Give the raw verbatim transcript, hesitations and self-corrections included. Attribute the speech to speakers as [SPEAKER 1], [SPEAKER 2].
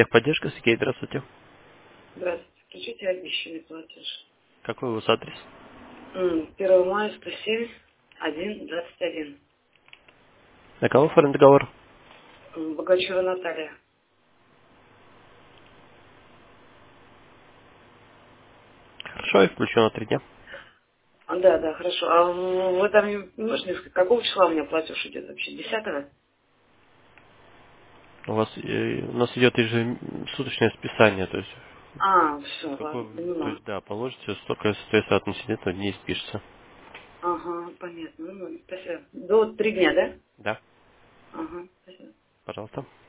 [SPEAKER 1] Техподдержка, Сергей, здравствуйте.
[SPEAKER 2] Здравствуйте. Включите обещанный платеж.
[SPEAKER 1] Какой у вас адрес?
[SPEAKER 2] М, первого мая сто семь один двадцать один.
[SPEAKER 1] На кого оформлен договор?
[SPEAKER 2] М, Богачева Наталья.
[SPEAKER 1] Хорошо, я включу на три дня.
[SPEAKER 2] А, да, да, хорошо. А м, вы там не можете сказать, какого числа у меня платеж идет вообще? Десятого?
[SPEAKER 1] У вас э, у нас идет ежесуточное списание, то есть
[SPEAKER 2] А, все,
[SPEAKER 1] какой,
[SPEAKER 2] ладно,
[SPEAKER 1] вы- то
[SPEAKER 2] поняла.
[SPEAKER 1] есть да, положите столько, соответственно, относительно дней спишется.
[SPEAKER 2] Ага, понятно. Ну, ну, спасибо. До три дня, да?
[SPEAKER 1] Да,
[SPEAKER 2] Ага, спасибо.
[SPEAKER 1] пожалуйста.